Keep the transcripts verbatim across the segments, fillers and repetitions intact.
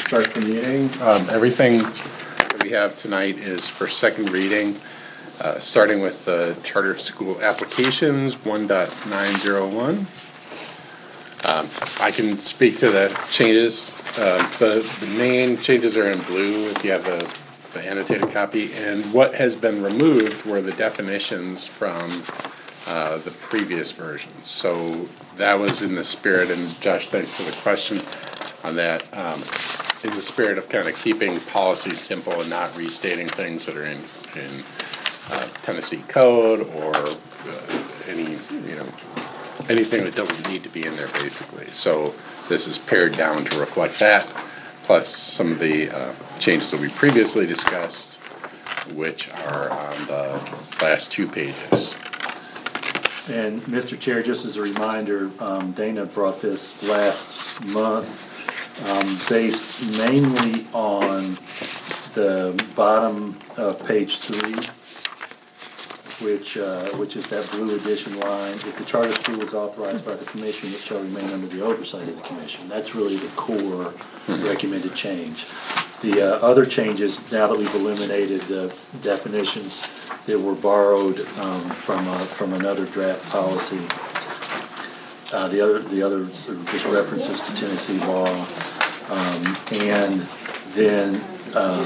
start the meeting. Um, everything that we have tonight is for second reading, uh, starting with the charter school applications one point nine oh one. Um, I can speak to the changes. Uh, the, the main changes are in blue if you have the, the annotated copy, and what has been removed were the definitions from uh, the previous versions. So that was in the spirit, and Josh, thanks for the question on that, um, in the spirit of kind of keeping policy simple and not restating things that are in, in uh, Tennessee code or uh, any, you know, anything that doesn't need to be in there, basically. So this is pared down to reflect that, plus some of the uh, changes that we previously discussed, which are on the last two pages. And Mister Chair, just as a reminder, um, Dana brought this last month, um, based mainly on the bottom of page three, which uh, which is that blue addition line. If the charter school is authorized by the commission, it shall remain under the oversight of the commission. That's really the core mm-hmm. recommended change. The uh, other changes, now that we've eliminated the definitions that were borrowed um, from uh, from another draft policy, uh, the other the others are just references to Tennessee law, um, and then um,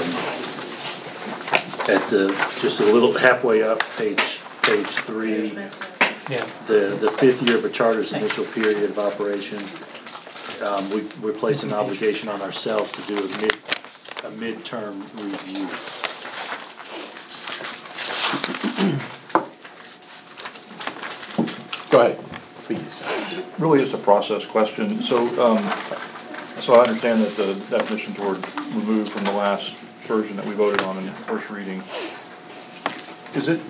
at the just a little halfway up page page three, yeah. the the fifth year of a charter's initial period of operation, um, we we place an obligation on ourselves to do a mid a midterm review. Go ahead, please. Really just a process question. So, um, so I understand that the definitions were removed from the last version that we voted on in the first reading. Is it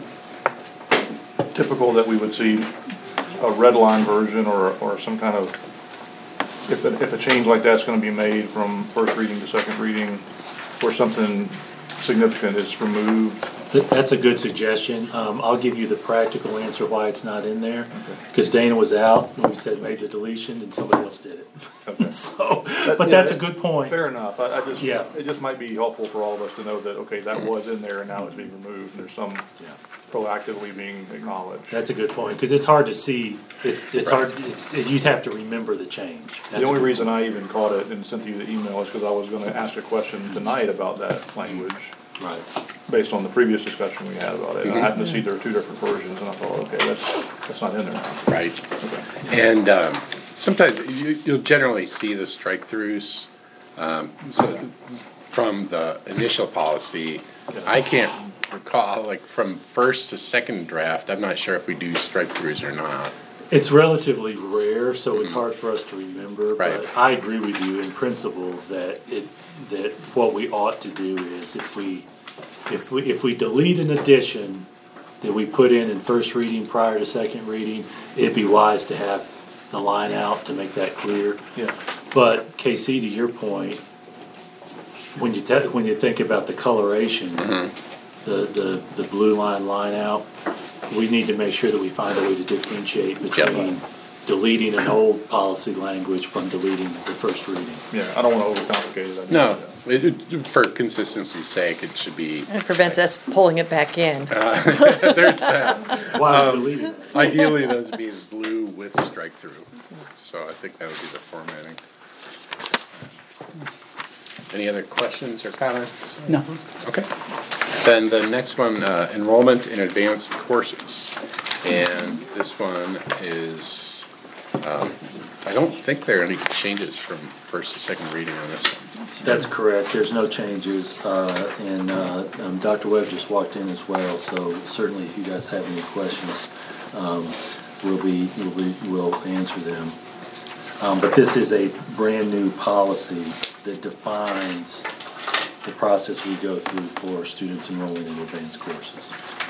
typical that we would see a red line version or, or some kind of, if a, if a change like that's going to be made from first reading to second reading, where something significant is removed? That's a good suggestion. Um, I'll give you the practical answer why it's not in there. Because okay. Dana was out, and we said made the deletion, and somebody else did it. Okay. so, that, but yeah, that's a good point. Fair enough. I, I just, yeah. It just might be helpful for all of us to know that, okay, that was in there, and now it's being removed, and there's some yeah. proactively being acknowledged. That's a good point, because it's hard to see. It's it's right. hard. It's, you'd have to remember the change. That's the only reason point. I even caught it and sent you the email is because I was going to ask a question tonight about that language. Right. Based on the previous discussion we had about it. Mm-hmm. I happened to see there are two different versions, and I thought, okay, that's that's not in there now. Right. Okay. And um, sometimes you, you'll generally see the strike-throughs um, so okay. from the initial policy. Yeah. I can't recall, like, from first to second draft, I'm not sure if we do strike-throughs or not. It's relatively rare, so it's hard for us to remember, right. but I agree with you in principle that it that what we ought to do is if we if we if we delete an addition that we put in in first reading prior to second reading, it'd be wise to have the line out to make that clear. Yeah. But K C, to your point, when you te- when you think about the coloration, mm-hmm. the, the the blue line line out, we need to make sure that we find a way to differentiate between yep. deleting an old policy language from deleting the first reading. Yeah, I don't want to overcomplicate it. No, it, it, for consistency's sake, it should be. And it prevents us pulling it back in. Uh, there's that. Why um, deleting it? Ideally, those would be blue with strike through. So I think that would be the formatting. Any other questions or comments? No. Okay. Then the next one, uh, enrollment in advanced courses. And this one is, um, I don't think there are any changes from first to second reading on this one. That's correct. There's no changes. Uh, and uh, um, Doctor Webb just walked in as well, so certainly if you guys have any questions, um, we'll, be, we'll, be, we'll answer them. Um, but this is a brand new policy that defines the process we go through for students enrolling in advanced courses.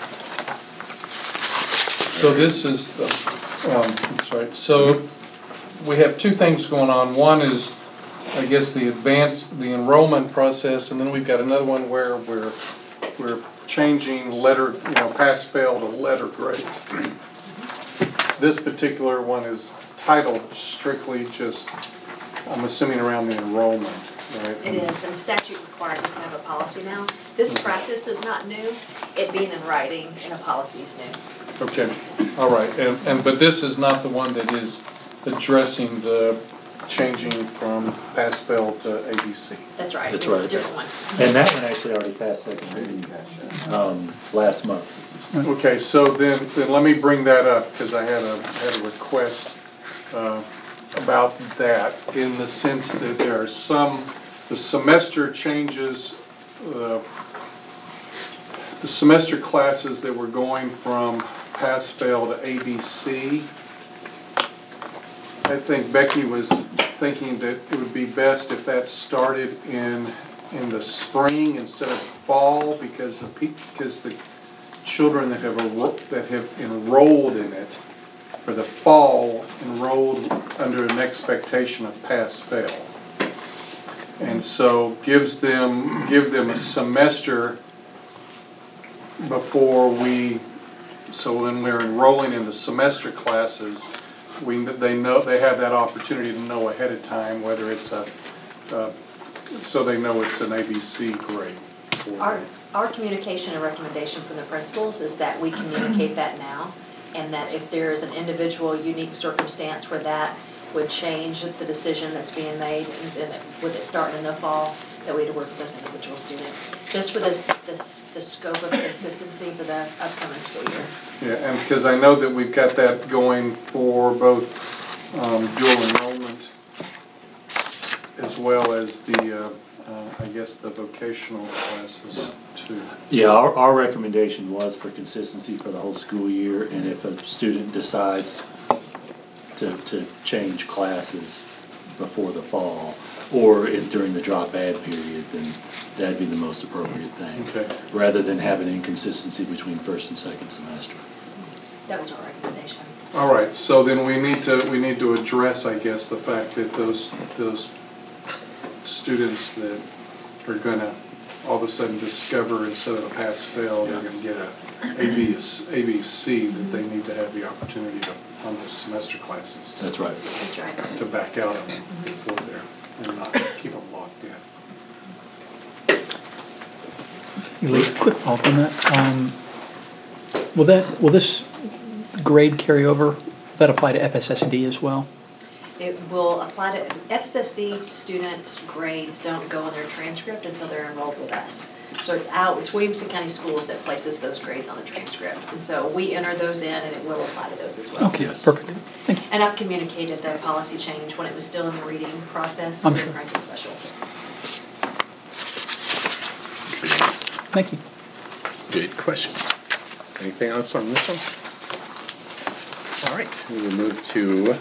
So this is the, um, sorry, so we have two things going on. One is, I guess, the advanced, the enrollment process, and then we've got another one where we're, we're changing letter, you know, pass-fail to letter grade. This particular one is titled strictly just, I'm assuming, around the enrollment. right? It is, and statute requires us to have a policy now. This practice is not new, it being in writing in a policy is new. Okay, all right, and, and, but this is not the one that is addressing the changing from pass-fail to A B C. That's right. That's right. Different one. And that one actually already passed second reading, um, last month. Okay, so then, then let me bring that up, because I had a, had a request, uh, about that, in the sense that there are some, the semester changes, uh, the semester classes that were going from pass-fail to A B C. I think Becky was thinking that it would be best if that started in, in the spring instead of fall, because the, pe- because the children that have, enro- that have enrolled in it for the fall enrolled under an expectation of pass-fail. And so gives them, give them a semester before we, so when we're enrolling in the semester classes, we, they know, they have that opportunity to know ahead of time whether it's a, uh, so they know it's an A B C grade. for Our, them. our communication and recommendation from the principals is that we communicate that now, and that if there is an individual unique circumstance where that would change the decision that's being made, and then it- would it start in the fall, that we'd work with those individual students, just for the, the, the scope of consistency for the upcoming school year. Yeah, and because I know that we've got that going for both um, dual enrollment as well as the, uh, uh, I guess, the vocational classes too. Yeah, our, our recommendation was for consistency for the whole school year, and if a student decides to, to change classes before the fall, or if during the drop add period, then that'd be the most appropriate thing. Okay. Rather than have an inconsistency between first and second semester. That was our recommendation. All right, so then we need to, we need to address, I guess, the fact that those, those students that are gonna all of a sudden discover instead of a pass-fail, they're gonna get a A B C, that they need to have the opportunity to, on those semester classes, to- That's right. That's right. to back out of them before they're, and not keep them locked in. Lee, quick follow-up on that. Um, Will that, will this grade carry over, will that apply to F S S D as well? It will apply to, F S S D students' grades don't go in their transcript until they're enrolled with us. So it's out, it's Williamson County Schools that places those grades on the transcript. And so we enter those in, and it will apply to those as well. Okay, Yes. perfect. Thank you. And I've communicated the policy change when it was still in the reading process. I'm with sure. Rankin Special. Thank you. Good question. Anything else on this one? All right, we will move to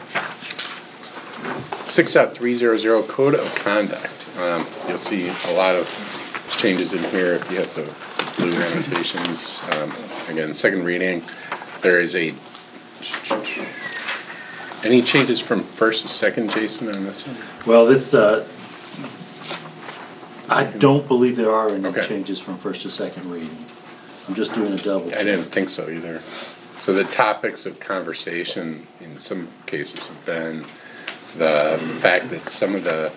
six point three hundred Code of Conduct. Um, You'll see a lot of changes in here if you have the blue annotations. Um, Again, second reading, there is a, any changes from first to second, Jason, on this one? Well, this, uh, I don't believe there are any Okay. changes from first to second reading. I'm just doing a double I check. didn't think so either. So the topics of conversation in some cases have been the fact that some of the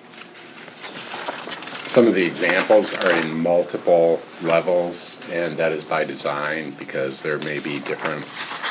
some of the examples are in multiple levels, and that is by design because there may be different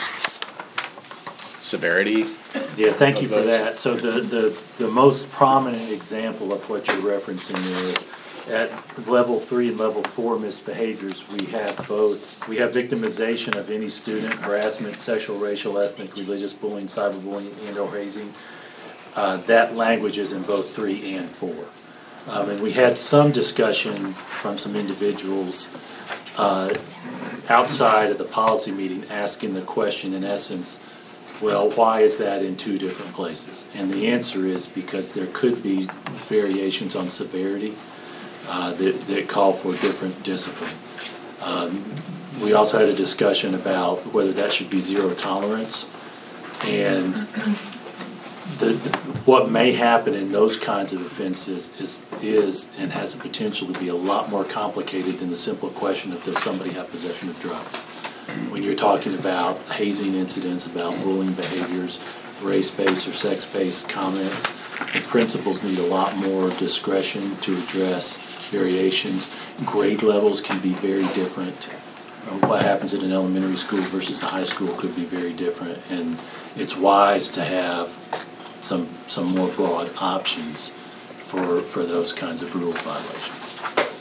severity. Yeah, thank you of for those. that. So the, the, the most prominent example of what you're referencing is at level three and level four misbehaviors, we have both, we have victimization of any student, harassment, sexual, racial, ethnic, religious bullying, cyberbullying, and or hazing. Uh, that language is in both three and four. Um, and we had some discussion from some individuals uh, outside of the policy meeting asking the question in essence, well, why is that in two different places? And the answer is because there could be variations on severity uh, that, that call for different discipline. Um, we also had a discussion about whether that should be zero tolerance. And the, what may happen in those kinds of offenses is, is and has the potential to be a lot more complicated than the simple question of does somebody have possession of drugs. When you're talking about hazing incidents, about bullying behaviors, race-based or sex-based comments, the principals need a lot more discretion to address variations. Grade levels can be very different. Uh, What happens at an elementary school versus a high school could be very different, and it's wise to have some, some more broad options for, for those kinds of rules violations.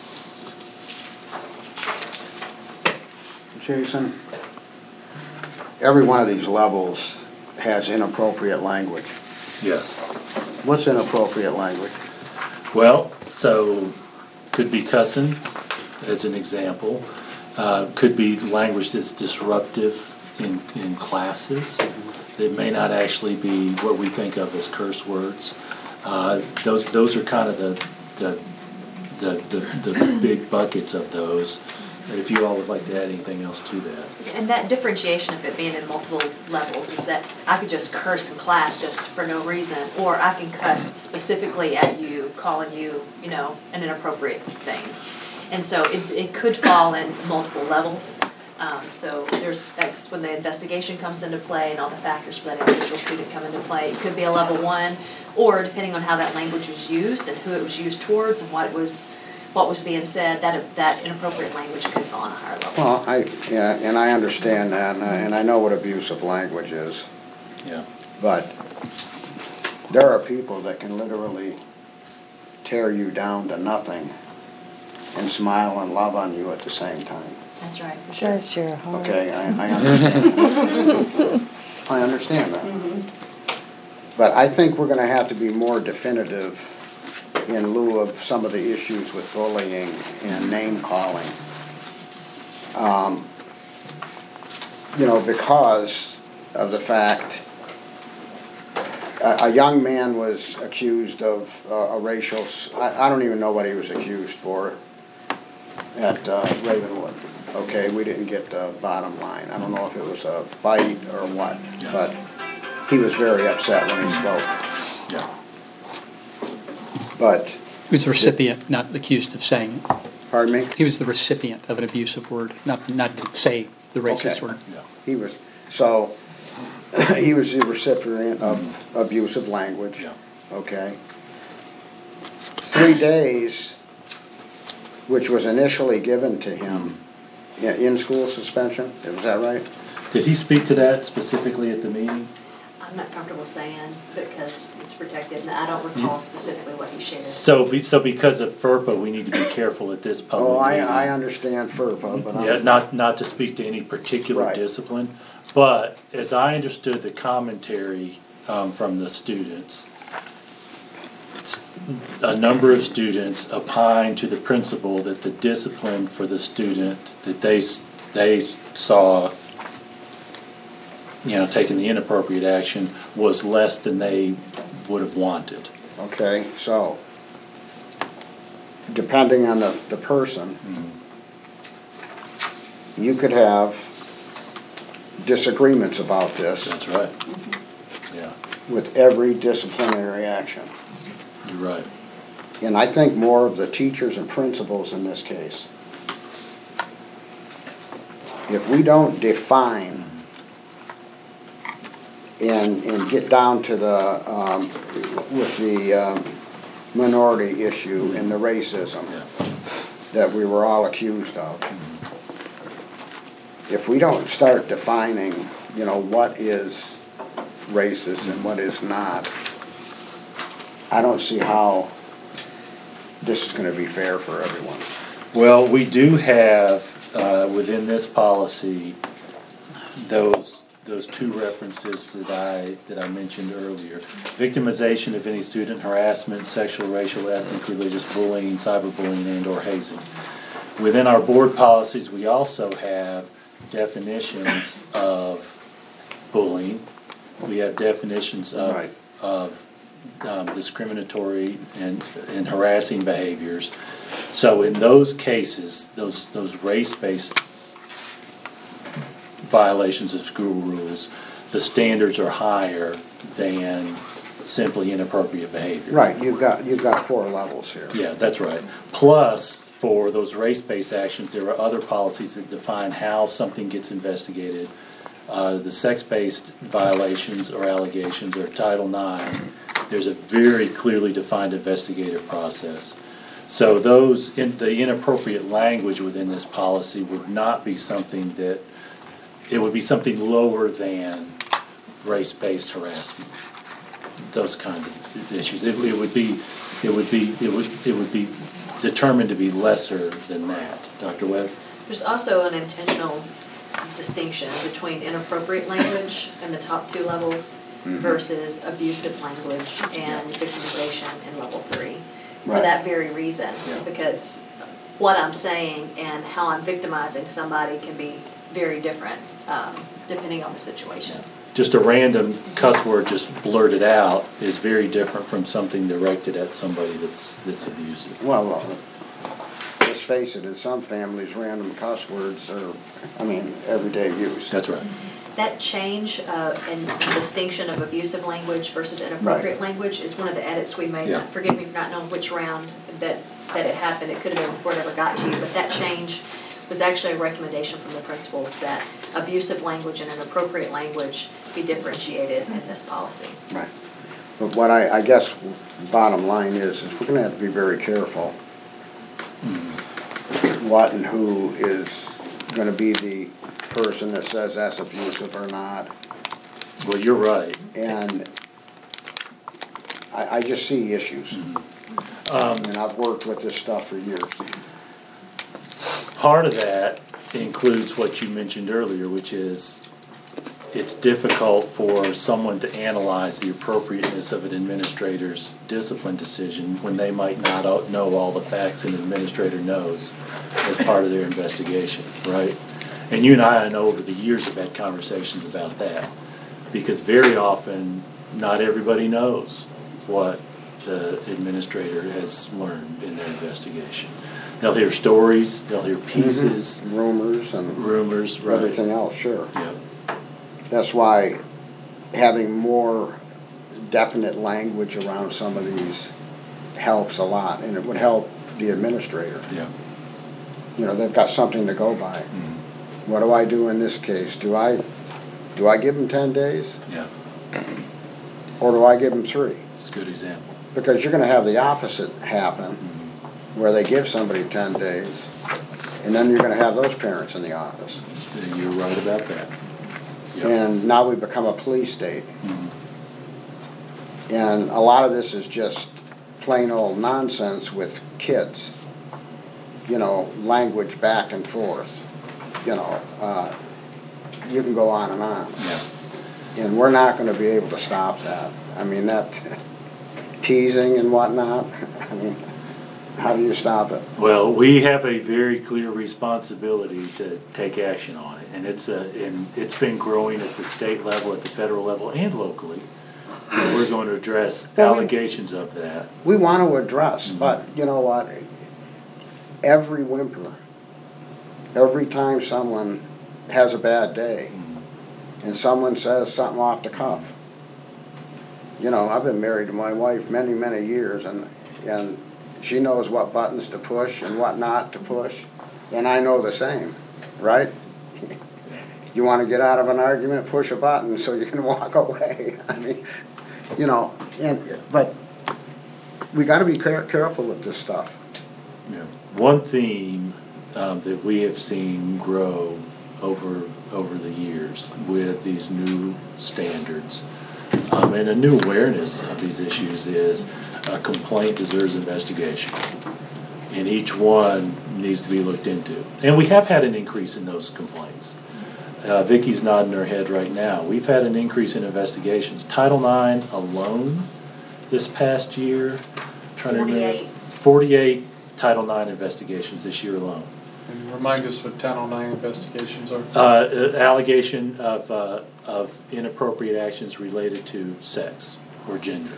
Jason, every one of these levels has inappropriate language. Yes. What's inappropriate language? Well, so could be cussing, as an example. Uh, could be language that's disruptive in, in classes. It may not actually be what we think of as curse words. Uh, those those are kind of the the, the the the big buckets of those. If you all would like to add anything else to that. And that differentiation of it being in multiple levels is that I could just curse in class just for no reason, or I can cuss specifically at you, calling you, you know, an inappropriate thing. And so it, it could fall in multiple levels. Um, so there's, that's when the investigation comes into play and all the factors for that individual student come into play. It could be a level one, or depending on how that language was used and who it was used towards and what was what was being said, that that inappropriate language could fall on a higher level. Well, I, yeah, and I understand that, and I, and I know what abusive language is, Yeah. but there are people that can literally tear you down to nothing and smile and love on you at the same time. That's right, for sure. Bless your heart. Okay, I, I understand that. I understand that. But I think we're gonna have to be more definitive in lieu of some of the issues with bullying and name calling. Um, you know, because of the fact a, a young man was accused of uh, a racial, s- I, I don't even know what he was accused for at uh, Ravenwood. Okay, we didn't get the bottom line. I don't know if it was a fight or what, Yeah. but he was very upset when he spoke. Yeah. But, He was the recipient, not accused of saying it. pardon me? He was the recipient of an abusive word, not, not to say the racist Okay. word. Yeah. He was, so, he was the recipient of abusive language. Yeah. Okay? Three days, which was initially given to him, yeah, in-school suspension, was that right? Did he speak to that specifically at the meeting? I'm not comfortable saying because it's protected, and I don't recall specifically what he shared. So, be- so because of FERPA, we need to be careful at this public Oh, I, meeting. I understand FERPA, but Yeah, I'm, not, not to speak to any particular Right. discipline, but as I understood the commentary um, from the students, s- a number of students opined to the principal that the discipline for the student that they, s- they saw, you know, taking the inappropriate action was less than they would have wanted. okay, so, depending on the, the person, you could have disagreements about this That's right. Yeah, with every disciplinary action. you're right. And I think more of the teachers and principals in this case. If we don't define and, and get down to the, um, with the, um, minority issue and the racism Yeah. that we were all accused of. If we don't start defining, you know, what is racist and what is not, I don't see how this is gonna be fair for everyone. Well, we do have, uh, within this policy, those, those two references that I, that I mentioned earlier. Victimization of any student harassment, sexual, racial, ethnic, religious bullying, cyberbullying, and or hazing. Within our board policies, we also have definitions of bullying. We have definitions Right. of, of um, discriminatory and, and harassing behaviors. So in those cases, those, those race-based violations of school rules, the standards are higher than simply inappropriate behavior. Right, you've got, you've got four levels here. Yeah, that's right. Plus, for those race-based actions, there are other policies that define how something gets investigated, Uh, the sex-based violations or allegations are Title nine. There's a very clearly defined investigative process. So those, in, the inappropriate language within this policy would not be something that, it would be something lower than race-based harassment. Those kinds of issues. It, it would be, it would be, it would, it would be determined to be lesser than that. Doctor Webb? There's also an intentional distinction between inappropriate language in the top two levels versus abusive language and victimization in level three. For Right. that very reason, Yeah. because what I'm saying and how I'm victimizing somebody can be very different, um, depending on the situation. Just a random cuss word just blurted out is very different from something directed at somebody that's, that's abusive. Well, uh, let's face it, in some families, random cuss words are, I mean, everyday use. That's right. That change uh, in distinction of abusive language versus inappropriate language is one of the edits we made. Yeah. Forgive me for not knowing which round that, that it happened. It could have been before it ever got to you, but that change was actually a recommendation from the principals that abusive language and inappropriate language be differentiated in this policy. Right. But what I, I guess, bottom line is, is we're gonna have to be very careful what and who is gonna be the person that says that's abusive or not. Well, you're right. And I, I just see issues. And I've worked with this stuff for years. Part of that includes what you mentioned earlier, which is it's difficult for someone to analyze the appropriateness of an administrator's discipline decision when they might not o- know all the facts an administrator knows as part of their investigation, right? And you and I, I know over the years have had conversations about that, because very often, not everybody knows what the administrator has learned in their investigation. They'll hear stories, they'll hear pieces, Rumors and rumors, right? everything else, sure. Yeah, That's why having more definite language around some of these helps a lot, and it would help the administrator. yeah. You know, they've got something to go by. What do I do in this case? Do I, do I give them ten days, Yeah, or do I give them three? it's a good example. Because you're gonna have the opposite happen, where they give somebody ten days, and then you're gonna have those parents in the office. You're right about that. Yeah. And now we become a police state. And a lot of this is just plain old nonsense with kids. You know, language back and forth, you know, uh, you can go on and on. Yeah. And we're not gonna be able to stop that. I mean, that teasing and whatnot, I mean, how do you stop it? Well, we have a very clear responsibility to take action on it, and it's a, and it's been growing at the state level, at the federal level, and locally. And we're going to address Well, we- allegations of that. We want to address, but you know what? Every whimper, every time someone has a bad day, and someone says something off the cuff. You know, I've been married to my wife many, many years, and, and she knows what buttons to push and what not to push, and I know the same, right? You want to get out of an argument, push a button so you can walk away. I mean, you know, and, but we got to be care- careful with this stuff. Yeah. One theme um, that we have seen grow over over the years with these new standards um, and a new awareness of these issues is a complaint deserves investigation, and each one needs to be looked into. And we have had an increase in those complaints. Uh, Vicky's nodding her head right now. We've had an increase in investigations. Title nine alone this past year, trying to remember, forty-eight. forty-eight Title nine investigations this year alone. And remind us what Title nine investigations are. Uh, allegation of, uh, of inappropriate actions related to sex or gender.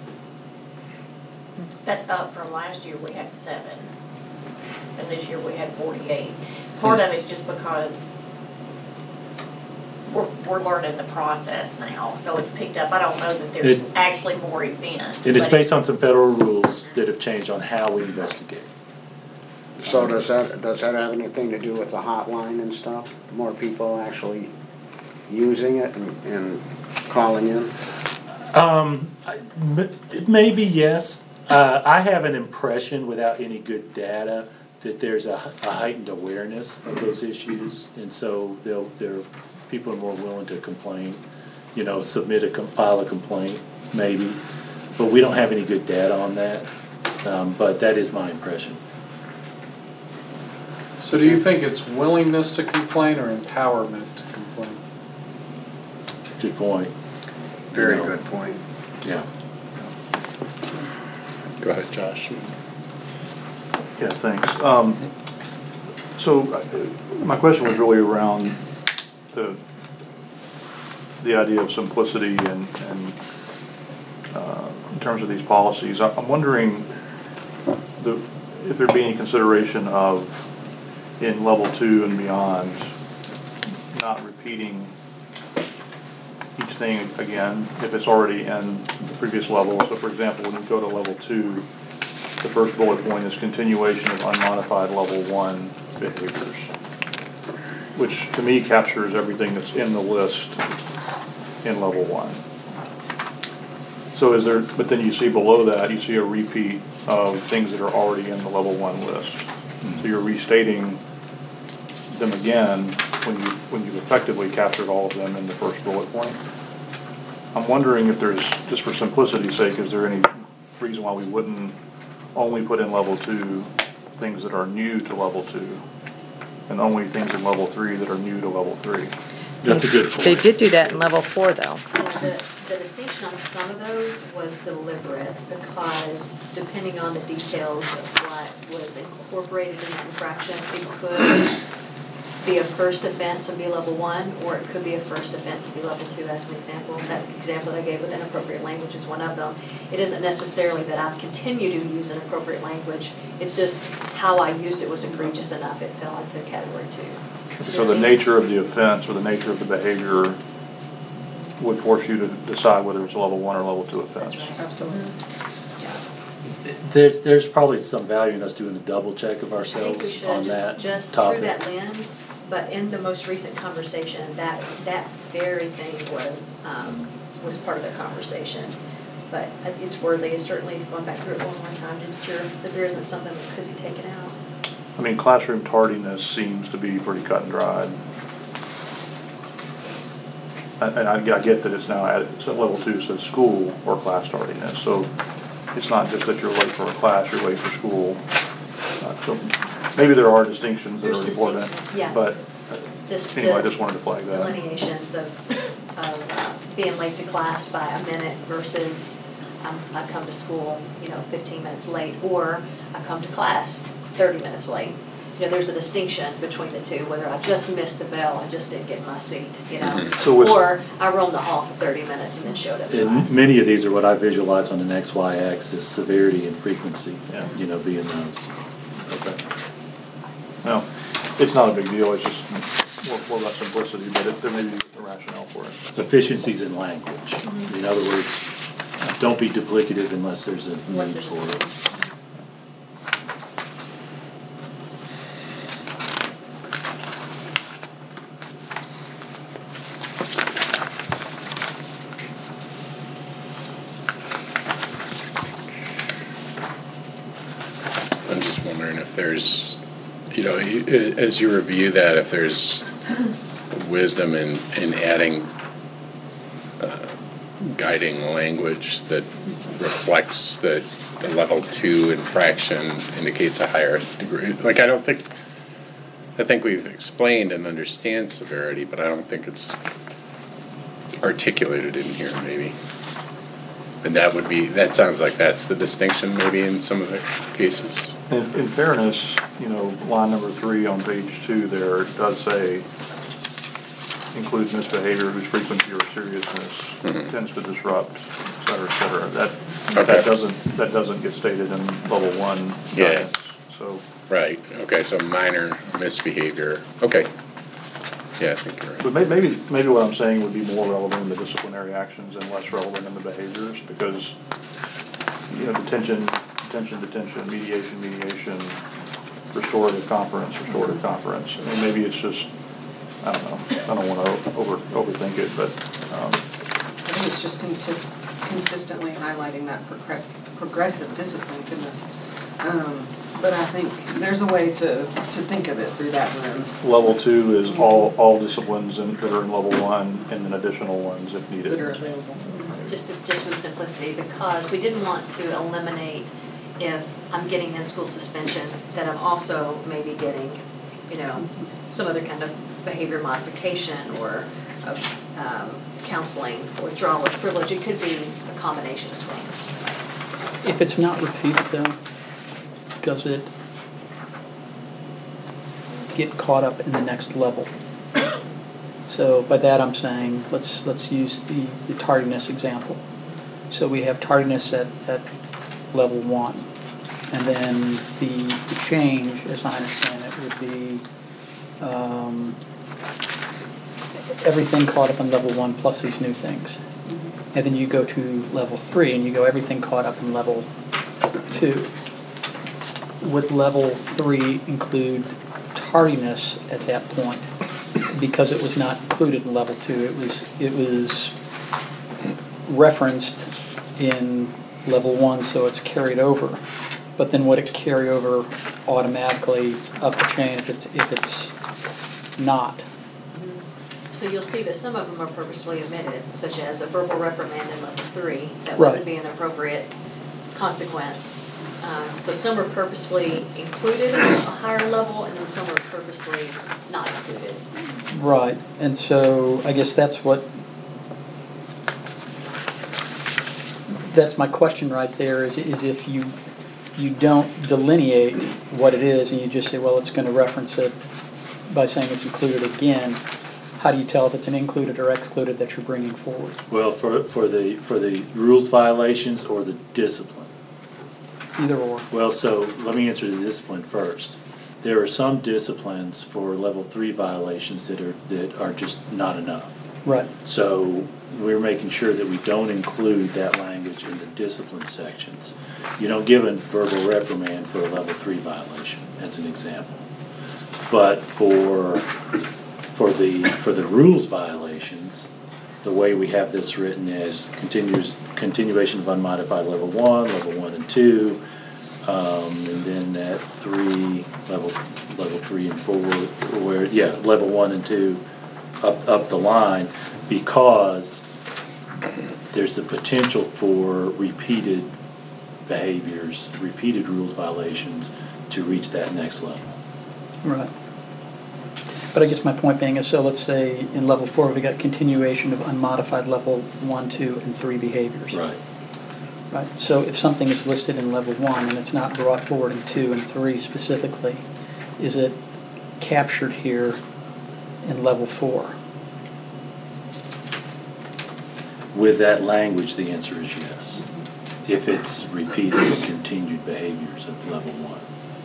That's up from last year, we had seven, and this year we had forty-eight. Part of it's just because we're, we're learning the process now, so it's picked up. I don't know that there's It- actually more events. It is but based on some federal rules that have changed on how we investigate. So does that, does that have anything to do with the hotline and stuff? More people actually using it and, and calling in? Um, I- m- maybe yes. Uh, I have an impression without any good data that there's a, a heightened awareness of those issues, and so they'll, they're, people are more willing to complain, you know, submit a, com- file a complaint, maybe. But we don't have any good data on that, um, but that is my impression. So do you think it's willingness to complain or empowerment to complain? Good point. Very No. good point. Yeah. Go ahead, Josh. Yeah, thanks. Um, so, uh, my question was really around the, the idea of simplicity and, and, uh, in terms of these policies. I- I'm wondering the, if there'd be any consideration of, in level two and beyond, not repeating each thing again, if it's already in the previous level. So for example, when you go to level two, the first bullet point is continuation of unmodified level one behaviors, which to me captures everything that's in the list in level one. So is there, but then you see below that, you see a repeat of things that are already in the level one list. So you're restating them again when you, when you've effectively captured all of them in the first bullet point. I'm wondering if there's, just for simplicity's sake, is there any reason why we wouldn't only put in level two things that are new to level two, and only things in level three that are new to level three? That's a good point. They did do that in level four, though. Yeah, the, the distinction on some of those was deliberate because depending on the details of what was incorporated in that infraction, it could be a first offense and be level one, or it could be a first offense and be level two, as an example. That example that I gave with inappropriate language is one of them. It isn't necessarily that I've continued to use inappropriate language, it's just how I used it was egregious enough, it fell into category two. So the nature of the offense or the nature of the behavior would force you to decide whether it's a level one or level two offense. That's right. Absolutely. There's, there's probably some value in us doing a double check of I think we ourselves should, on just, that just through topic. that lens, but in the most recent conversation, that, that very thing was, um, was part of the conversation. But it's worthy of certainly going back through it one more time to ensure that there isn't something that could be taken out. I mean, classroom tardiness seems to be pretty cut and dried. And and I, I get that it's now at, it's at level two, so school or class tardiness. So it's not just that you're late for a class, you're late for school. Uh, So maybe there are distinctions that There's are important, distinction, yeah. but uh, This, anyway, I the just wanted to flag that. delineations of, of uh, being late to class by a minute versus um, I come to school, you know, fifteen minutes late, or I come to class thirty minutes late. You know, there's a distinction between the two, whether I just missed the bell and just didn't get in my seat, you know, So was- or I roamed the hall for thirty minutes and then showed up to And class. many of these are what I visualize on an X Y axis, severity and frequency, Yeah. you know, being those. Okay. No, it's not a big deal, it's just more, more about simplicity, but it, there may be a rationale for it. Efficiencies in language. In other words, don't be duplicative unless there's a Unless need there's a for need. it. I'm just wondering if there's, you know, you- as you review that, if there's wisdom in, in adding uh, guiding language that reflects that the level two infraction indicates a higher degree. Like, I don't think, I think we've explained and understand severity, but I don't think it's articulated in here, maybe. And that would be, that sounds like that's the distinction maybe in some of the cases. In, in fairness, you know, line number three on page two there does say, includes misbehavior whose frequency or seriousness Mhm. tends to disrupt, et cetera, et cetera. That, Okay. that doesn't, that doesn't get stated in level one Yeah. guidance, so. Right, okay, so minor misbehavior, okay. Yeah, I think you're right. But may, maybe, maybe what I'm saying would be more relevant in the disciplinary actions and less relevant in the behaviors, because, you know, detention, detention, detention, mediation, mediation, restorative conference, restorative conference. I mean, maybe it's just I don't know, I don't wanna over, overthink it, but, um, I think it's just contis- consistently highlighting that progress- progressive discipline, goodness. Um, But I think there's a way to, to think of it through that lens level two is all, all disciplines in- that are in level one, and then additional ones if needed. that are available. Just to, just for simplicity, because we didn't want to eliminate if I'm getting in-school suspension, that I'm also maybe getting, you know, some other kind of behavior modification or of, um, counseling, withdrawal with privilege. It could be a combination of things. If it's not repeated though, does it get caught up in the next level? So by that I'm saying, let's let's use the, the tardiness example. So we have tardiness at, at level one. And then the, the change, as I understand it, would be um, everything caught up in level one plus these new things. And then you go to level three and you go everything caught up in level two. Would level three include tardiness at that point? Because it was not included in level two, it was it was referenced in level one, so it's carried over. But then would it carry over automatically up the chain if it's if it's not? So you'll see that some of them are purposefully omitted, such as a verbal reprimand in level three, that Right. wouldn't be an appropriate consequence. Um, so some are purposefully included at a higher level, and then some are purposefully not included. Right, and so I guess that's what, that's my question right there, is, is if you, you don't delineate what it is and you just say, well, it's going to reference it by saying it's included again, how do you tell if it's an included or excluded that you're bringing forward? Well, for, for the, for the rules violations or the discipline? Either or. Well, so let me answer the discipline first. There are some disciplines for level three violations that are, that are just not enough. Right. So we're making sure that we don't include that language in the discipline sections. You don't give a verbal reprimand for a level three violation, as an example. But for, for the, for the rules violations, the way we have this written is continues, continuation of unmodified level one, level one and two, um, and then that three, level, level three and four, where, yeah, level one and two, up, up the line, because there's the potential for repeated behaviors, repeated rules violations to reach that next level. Right. But I guess my point being is, so let's say in level four we got continuation of unmodified level one, two, and three behaviors. Right. Right. So if something is listed in level one and it's not brought forward in two and three specifically, is it captured here in level four? With that language, the answer is yes. If it's repeated or continued behaviors of level one.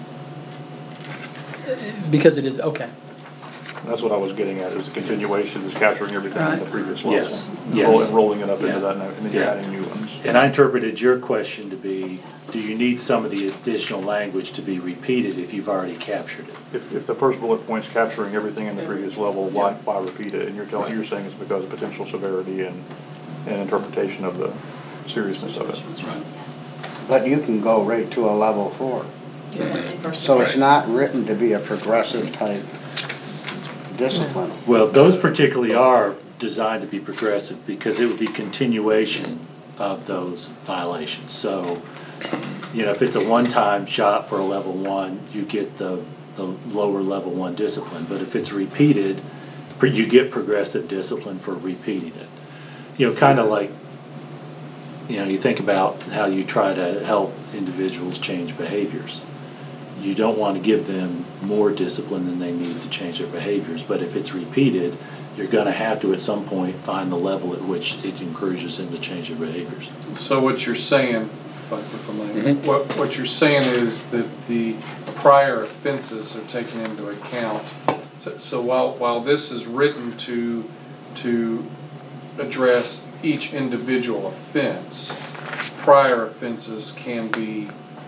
Because it is, okay. That's what I was getting at, is the continuation, is capturing everything in the Right. previous level. Yes, And yes. roll- And rolling it up Yeah. into that, and then you're Yeah. adding new ones. And I interpreted your question to be, do you need some of the additional language to be repeated if you've already captured it? If, if the first bullet point's capturing everything in the previous level, why, why repeat it? And you're telling, Right. you're saying it's because of potential severity and, and interpretation of the seriousness of it. That's right. But you can go right to a level four. Yes, in first So it's offense. not written to be a progressive type discipline. Well, those particularly are designed to be progressive because it would be continuation of those violations. So, you know, if it's a one-time shot for a level one, you get the, the lower level one discipline. But if it's repeated, you get progressive discipline for repeating it. You know, kind of like, you know, you think about how you try to help individuals change behaviors. You don't want to give them more discipline than they need to change their behaviors, but if it's repeated, you're going to have to at some point find the level at which it encourages them to change their behaviors. So what you're saying, if I- if I may, what, what you're saying is that the prior offenses are taken into account. So, so while, while this is written to, to address each individual offense, prior offenses can be, can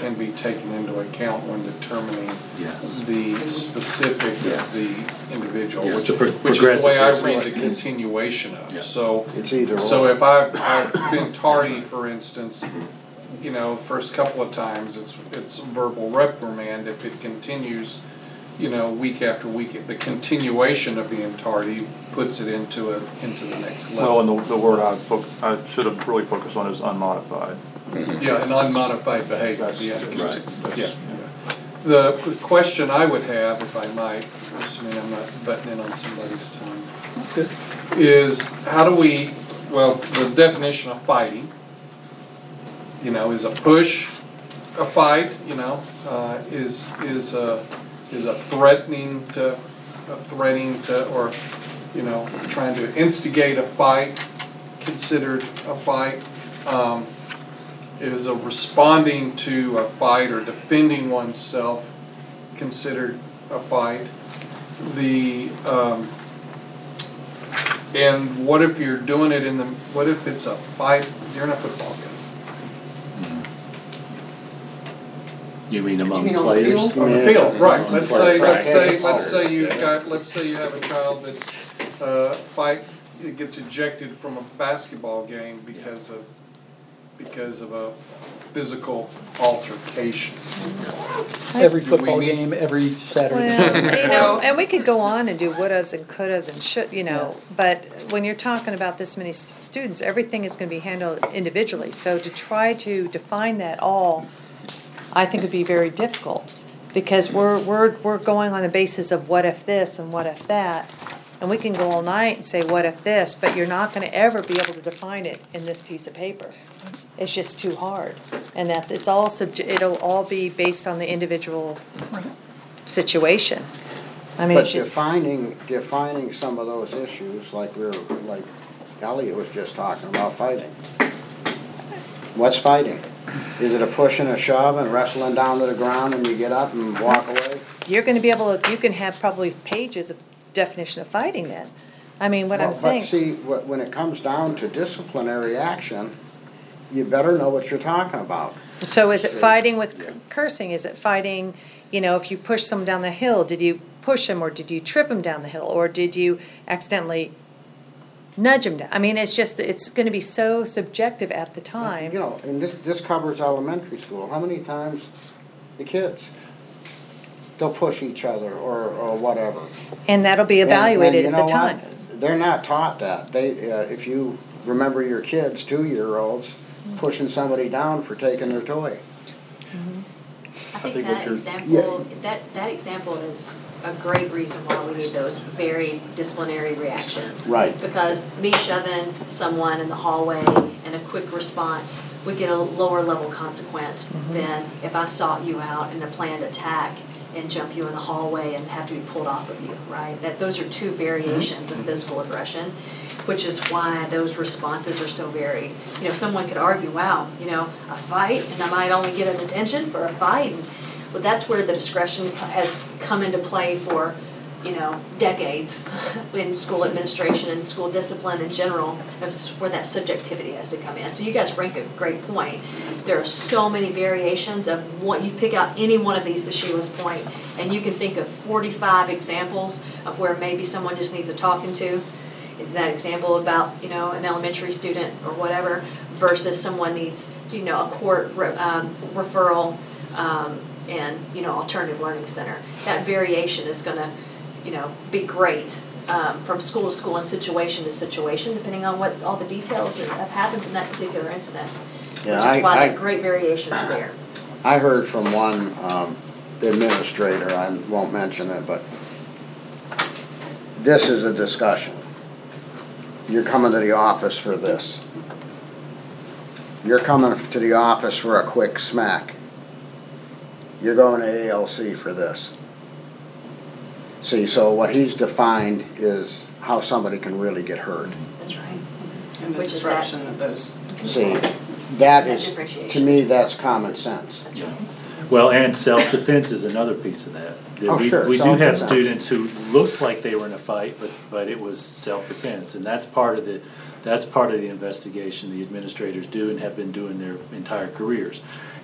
can be taken into account when determining Yes. the specific of Yes. the individual, Yes, which, the pro- which is the way I progressive read the discipline. continuation of. Yeah. So, It's either so or. if I've, I've been tardy, for instance, you know, first couple of times, it's, it's verbal reprimand. If it continues, you know, week after week, the continuation of being tardy puts it into a, into the next Well, level. and the, the word I foc I should have really focused on is unmodified. Yeah, an unmodified behavior, That's, yeah. that's, that's, Yeah. The question I would have, if I might, assuming I'm not butting in on somebody's time, is how do we, well, the definition of fighting, you know, is a push a fight, you know, uh, is, is a, is a threatening to, a threatening to, or, you know, trying to instigate a fight considered a fight? Um, Is a responding to a fight or defending oneself considered a fight? The, um, and what if you're doing it in the, what if it's a fight during a football game? You mean among You mean on the players? field? On the field, right, let's say, let's say, Practice. let's say you've got, let's say you have a child that's, uh, fight, it gets ejected from a basketball game because of, because of a physical altercation. Every Do we football need- game, every Saturday. Well, you know, and we could go on and do would'ves and could'ves and should, you know, but when you're talking about this many s- students, everything is gonna be handled individually. So to try to define that all, I think would be very difficult. Because we're, we're, we're going on the basis of what if this and what if that. And we can go all night and say, what if this, but you're not gonna ever be able to define it in this piece of paper. It's just too hard. And that's, it's all subj, it'll all be based on the individual situation. I mean, But it's just, defining, defining some of those issues, like we were, like Elliot was just talking about fighting. What's fighting? Is it a push and a shove and wrestling down to the ground and you get up and walk away? you're gonna be able to, you can have probably pages of definition of fighting then. I mean, what I'm Well, saying. But see, wh- when it comes down to disciplinary action, you better know what you're talking about. So is it fighting with cursing? Is it fighting, you know, if you push someone down the hill, did you push him or did you trip him down the hill? Or did you accidentally nudge him down? I mean, it's just, it's gonna be so subjective at the You time. know, and this, this covers elementary school. How many times the kids, they'll push each other or, or whatever. And that'll be And- and evaluated you at know the what? time. They're not taught that. They, uh, if you remember your kids, two-year-olds, pushing somebody down for taking their toy. I think think what that you're- example, that, that example is a great reason why we need those very disciplinary reactions. Right. Because me shoving someone in the hallway and a quick response would get a lower level consequence than if I sought you out in a planned attack and jump you in the hallway and have to be pulled off of you, right? That those are two variations of physical aggression, which is why those responses are so varied. You know, someone could argue, wow, you know, a fight, and I might only get an attention for a fight, and but that's where the discretion has come into play for, you know, decades in school administration and school discipline in general. That's where that subjectivity has to come in. So you guys bring a great point. There are so many variations of what you pick out any one of these, to Sheila's point, and you can think of forty-five examples of where maybe someone just needs a talking to. That example about, you know, an elementary student or whatever versus someone needs, you know, a court re- um, referral um, and, you know, alternative learning center. That variation is gonna, you know, be great um, from school to school and situation to situation, depending on what all the details that that happens in that particular incident. Yeah, Which I- is why I- that great variation is there. I heard from one um, administrator, I won't mention it, but this is a discussion. You're coming to the office for this. You're coming to the office for a quick smack. You're going to A L C for this. See, so what he's defined is how somebody can really get hurt. That's right. And the Which is that- disruption that those. See, that That is, to differentiation. me, that's common sense. That's right. Well, and self-defense is another piece of that. That Oh, we- sure, We do have self-defense. students who looks like they were in a fight, but, but it was self-defense. And that's part of the, that's part of the investigation the administrators do and have been doing their entire careers.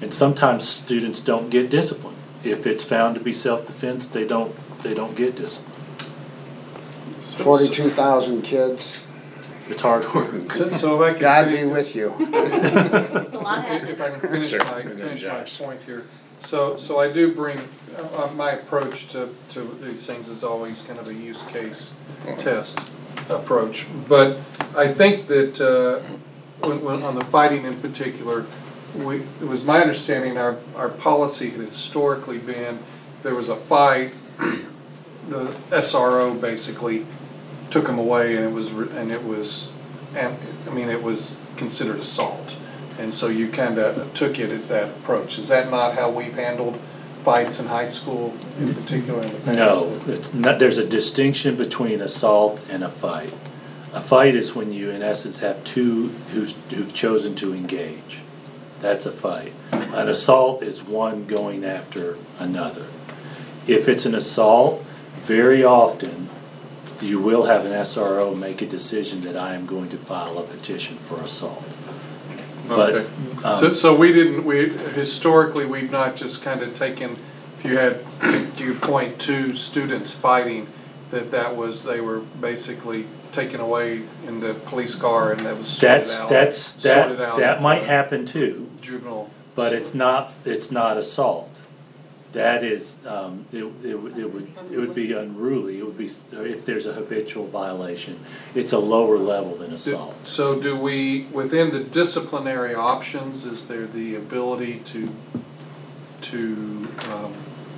And sometimes students don't get disciplined. If it's found to be self-defense, they don't, they don't get disciplined. Forty-two thousand kids, It's hard work. So, so if I God can, be finish- with you. There's a lot happening. if I can finish Sure. my, And then finish my Josh. point here. So, so I do bring, uh, my approach to, to these things is always kind of a use case test approach. But I think that, uh, when, when, on the fighting in particular, we, it was my understanding our, our policy had historically been, if there was a fight, the S R O basically took them away and it was, re- and it was, and, I mean, it was considered assault. And so you kind of took it at that approach. Is that not how we've handled fights in high school in particular in the past? No, it's not, there's a distinction between assault and a fight. A fight is when you, in essence, have two who's, who've chosen to engage. That's a fight. An assault is one going after another. If it's an assault, very often you will have an S R O make a decision that I am going to file a petition for assault. But, Okay. um, So, so we didn't, we, historically, we've not just kind of taken, if you had, to your point, two students fighting, that that was, they were basically taken away in the police car and that was sorted That's, out. that's, sorted that, out, that might uh, happen too. Juvenile. But it's not, it's not assault. That is, um, it, it would, it would, it would be unruly, it would be, if there's a habitual violation, it's a lower level than assault. So do we, within the disciplinary options, is there the ability to, to, um,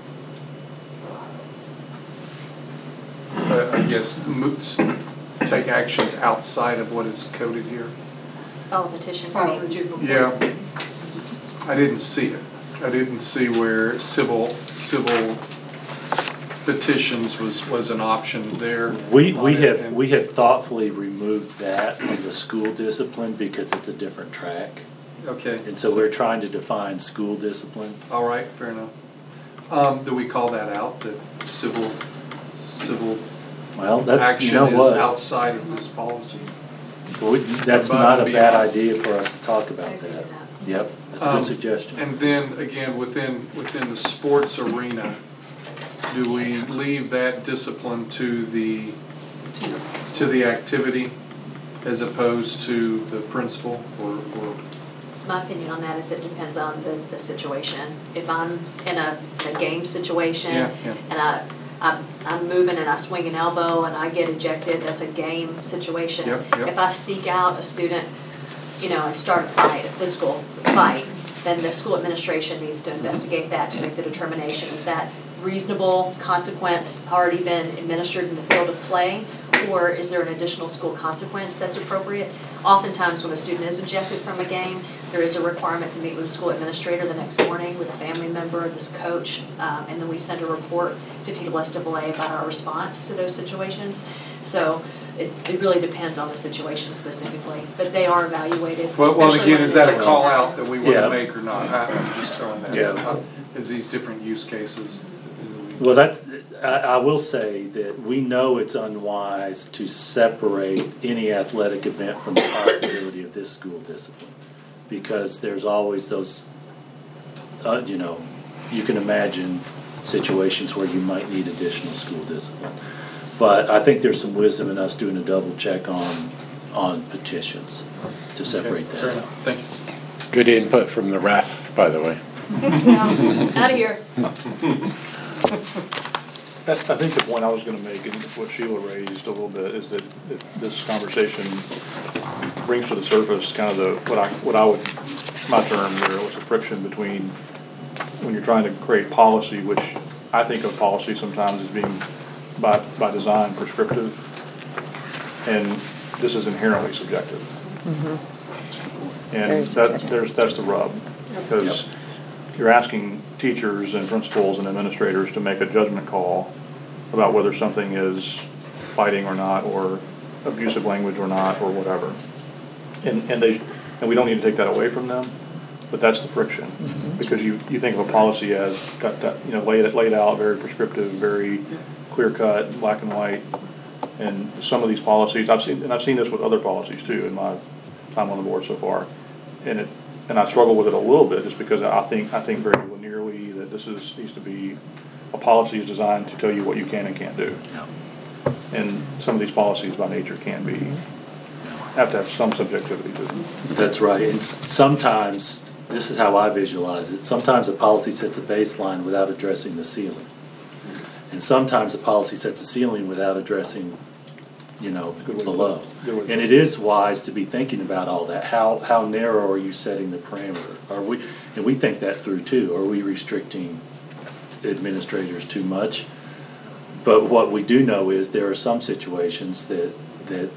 uh, I guess, mo- s- take actions outside of what is coded here? Oh, petition for Oh. juvenile court. Yeah, I didn't see it. I didn't see where civil, civil petitions was, was an option there. We, on we it, have, and- we have thoughtfully removed that from the school discipline because it's a different track. Okay. And so we're trying to define school discipline. All right, fair enough. Um, do we call that out, that civil, civil Well, that's, you action know is what? outside of this policy? We- That's Above not a and bad beyond. idea for us to talk I about agree that. with that. Yep, that's a Um, good suggestion. And then, again, within, within the sports arena, do we leave that discipline to the, to the activity as opposed to the principal or, or? My opinion on that is it depends on the, the situation. If I'm in a, in a game situation Yeah, yeah. and I, I'm, I'm moving and I swing an elbow and I get ejected, that's a game situation. Yep, yep. If I seek out a student, you know, and start a fight, a physical fight, then the school administration needs to investigate that to make the determination, is that reasonable consequence already been administered in the field of play, or is there an additional school consequence that's appropriate? Oftentimes, when a student is ejected from a game, there is a requirement to meet with the school administrator the next morning with a family member, this coach, um, and then we send a report to T S A A about our response to those situations. So it, it really depends on the situation specifically, but they are evaluated. Well, well, especially again, when is an that a ejection call out happens. that we want Yeah. to make or not? I- I'm just throwing that Yeah. out. Is these different use cases? Well, that's, I, I will say that we know it's unwise to separate any athletic event from the possibility of this school discipline. Because there's always those, uh, you know, you can imagine situations where you might need additional school discipline. But I think there's some wisdom in us doing a double check on, on petitions to separate Fair that out. enough, thank you. Good input from the ref, by the way. Out of here. That's, I think the point I was gonna make, and what Sheila raised a little bit, is that, that this conversation brings to the surface kind of the, what I, what I would, my term there, was the friction between when you're trying to create policy, which I think of policy sometimes as being by, by design prescriptive, and this is inherently subjective. And Very that's, subjective. there's, that's the rub, because you're asking teachers and principals and administrators to make a judgment call about whether something is fighting or not, or abusive language or not, or whatever. And, and they, and we don't need to take that away from them, but that's the friction. Because you, you think of a policy as got that, you know, laid, laid out, very prescriptive, very clear cut, black and white. And some of these policies, I've seen, and I've seen this with other policies too in my time on the board so far. And it, and I struggle with it a little bit, just because I think, I think very linearly that this is, needs to be, a policy is designed to tell you what you can and can't do. And some of these policies by nature can be, have to have some subjectivity to them. That's right, and s- sometimes, this is how I visualize it, sometimes a policy sets a baseline without addressing the ceiling. And sometimes a policy sets a ceiling without addressing, you know, Good way to below. put it. Good way to And put it is wise to be thinking about all that, how, how narrow are you setting the parameter? Are we, and we think that through too, are we restricting administrators too much? But what we do know is there are some situations that, that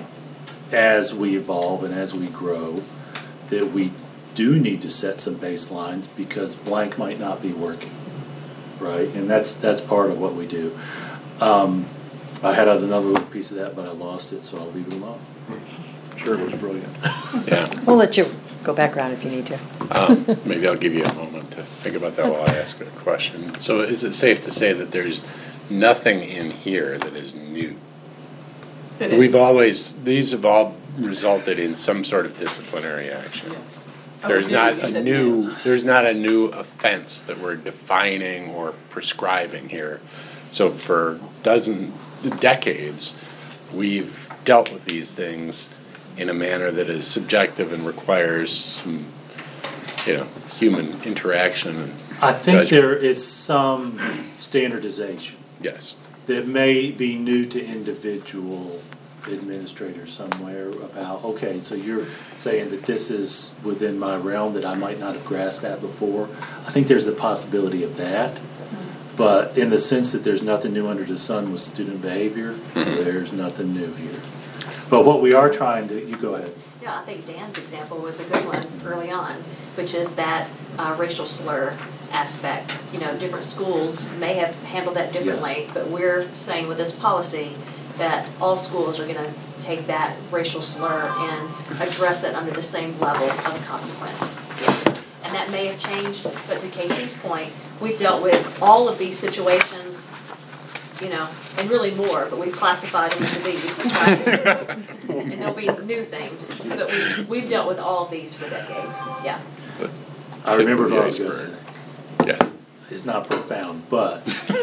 as we evolve and as we grow, that we do need to set some baselines because blank might not be working, right? And that's, that's part of what we do. Um, I had another little piece of that, but I lost it, so I'll leave it alone. Sure, it was brilliant. Yeah. We'll let you go back around if you need to. Um, maybe I'll give you a moment to think about that while I ask a question. So is it safe to say that there's nothing in here that is new? It is. We've always, these have all resulted in some sort of disciplinary action. Yes. Oh, There's new, not you a said new, there's not a new offense that we're defining or prescribing here. So for dozen, decades, we've dealt with these things in a manner that is subjective and requires some, you know, human interaction and I think judgment. there is some standardization Yes. that may be new to individual administrators somewhere about, okay, so you're saying that this is within my realm, that I might not have grasped that before. I think there's a possibility of that. But in the sense that there's nothing new under the sun with student behavior, Mhm. there's nothing new here. But what we are trying to, you go ahead. Yeah, I think Dan's example was a good one early on, which is that uh, racial slur aspect. You know, different schools may have handled that differently, Yes. but we're saying with this policy that all schools are gonna take that racial slur and address it under the same level of consequence. And that may have changed, but to Casey's point, we've dealt with all of these situations, you know, and really more, but we've classified them into these, right? And there'll be new things, but we, we've dealt with all of these for decades, yeah. But I remember tip what of I was the gonna say. iceberg. Yeah. It's not profound, but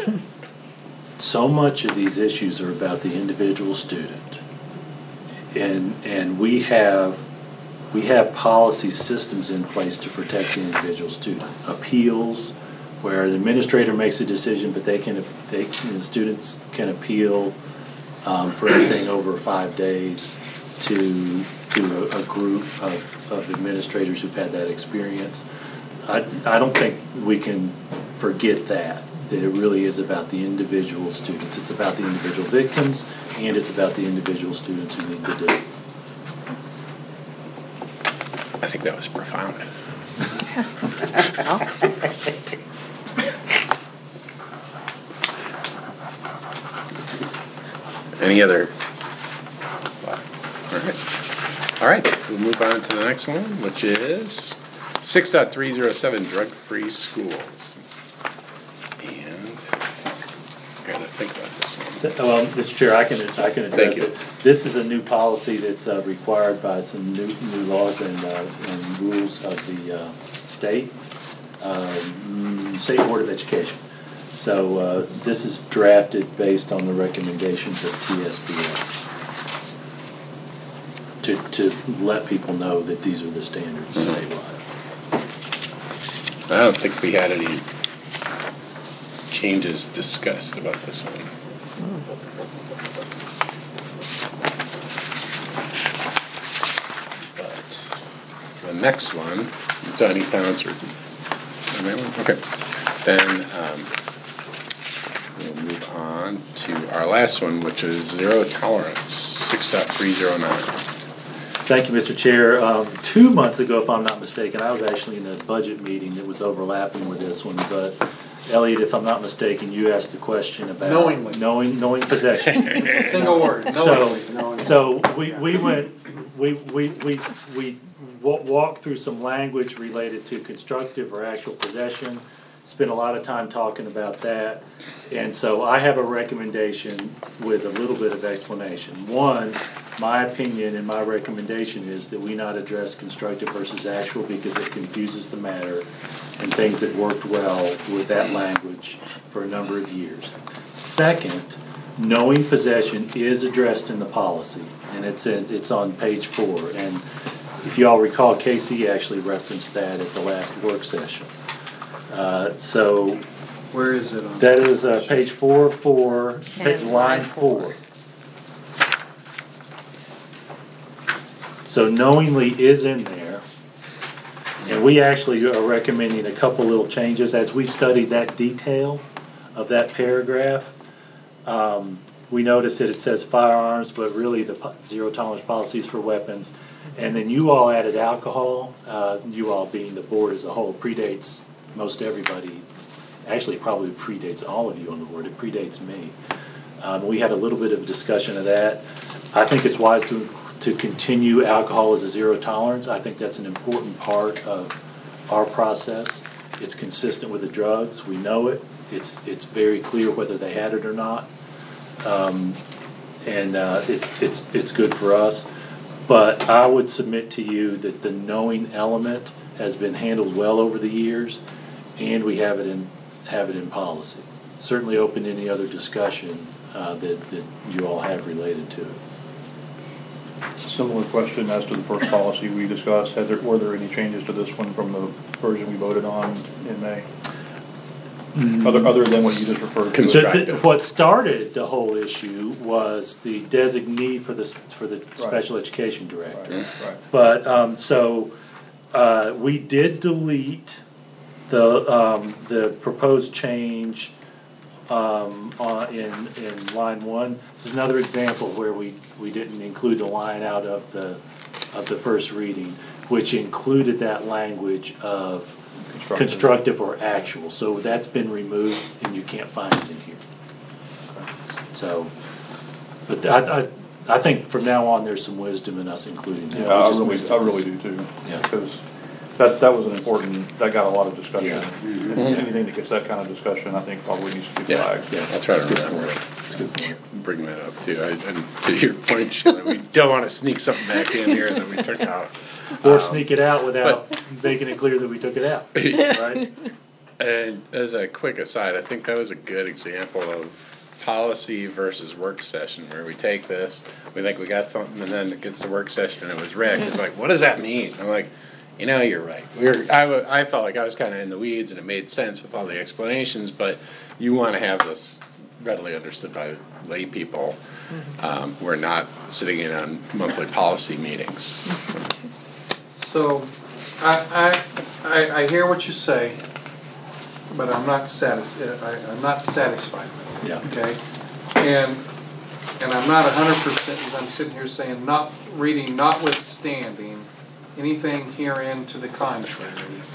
so much of these issues are about the individual student. And, and we have, we have policy systems in place to protect the individual student. Appeals, where the administrator makes a decision, but they can, they, can- the students can appeal um, for anything over five days to, to a, a group of, of administrators who've had that experience. I, I don't think we can forget that, that it really is about the individual students. It's about the individual victims, and it's about the individual students who need the discipline. I think that was profound. Any other? All right. All right, we'll move on to the next one, which is six point three oh seven, drug-free schools. And I gotta think about this one. Well, Mister Chair, I can, I can address you. it. This is a new policy that's uh, required by some new, new laws and, uh, and rules of the uh, state, um, State Board of Education. So uh, this is drafted based on the recommendations of T S B A. To, to let people know that these are the standards statewide. I don't think we had any changes discussed about this one. But the next one, so any comments or, on that one? Okay, then, um, we'll move on to our last one, which is zero tolerance, six point three oh nine. Thank you, Mister Chair. Um, two months ago, if I'm not mistaken, I was actually in a budget meeting that was overlapping with this one, but Elliot, if I'm not mistaken, you asked a question about. Knowingly. Knowing, knowing possession. It's a single word, So, knowingly. so we, we went, we, we, we, we wa- walked through some language related to constructive or actual possession, spent a lot of time talking about that. And so I have a recommendation with a little bit of explanation. One, my opinion and my recommendation is that we not address constructive versus actual because it confuses the matter, and things have worked well with that language for a number of years. Second, knowing possession is addressed in the policy, and it's in, it's on page four. And if you all recall, Casey actually referenced that at the last work session. Uh, so Where is it on? that is uh, page four, four, And line line four. So knowingly is in there. And we actually are recommending a couple little changes. As we studied that detail of that paragraph, um, we noticed that it says firearms, but really the po- zero tolerance policies for weapons. And then you all added alcohol, uh, you all being the board as a whole, predates most everybody. Actually, it probably predates all of you on the board. It predates me. Um, we had a little bit of a discussion of that. I think it's wise to to continue alcohol as a zero tolerance. I think that's an important part of our process. It's consistent with the drugs. We know it. It's it's very clear whether they had it or not, um, and uh, it's it's it's good for us. But I would submit to you that the knowing element has been handled well over the years, and we have it in have it in policy. Certainly open to any other discussion uh, that that you all have related to it. Similar question as to the first policy we discussed. Had there, were there any changes to this one from the version we voted on in May? Other, other than what you just referred to? The- Constructive. the- What started the whole issue was the designee for the, s- for the special education director. Right, right. But, um, so, uh, we did delete the, um, the proposed change, um, on, in, in line one. This is another example where we, we didn't include the line out of the, of the first reading, which included that language of Constructive. constructive or actual. So that's been removed and you can't find it in here. So, but I, I, I think from now on, there's some wisdom in us including that. Yeah, We I just really, missed I it really this- do too. Yeah. Because that, that was an important, that got a lot of discussion. Yeah. And anything that gets that kind of discussion, I think probably needs to be Yeah, flagged. Yeah, I'll try to that's a good remember point. it. That's a good point. Bring that up too. I, and to your point, Sheila, we don't want to sneak something back in here that we took out. Or Um, sneak it out without making it clear that we took it out, right? And as a quick aside, I think that was a good example of policy versus work session, where we take this, we think we got something, and then it gets to work session and it was Rick. It's like, what does that mean? I'm like, you know, you're right. We were, I, wa- I felt like I was kind of in the weeds, and it made sense with all the explanations. But you want to have this readily understood by lay people. Um, we're not sitting in on monthly policy meetings. So, I, I, I, I hear what you say, but I'm not satis, I, I'm not satisfied with it. Yeah. Okay? And, and I'm not a hundred percent, as I'm sitting here saying, not, reading notwithstanding anything herein to the contrary.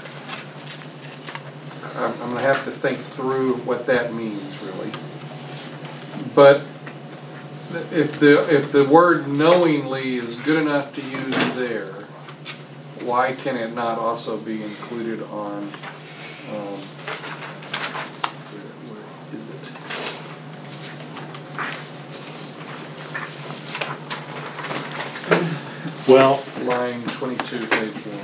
I'm, I'm gonna have to think through what that means, really. But if the, if the word knowingly is good enough to use there, why can it not also be included on, um, where, where is it? Well, Line twenty-two, page one.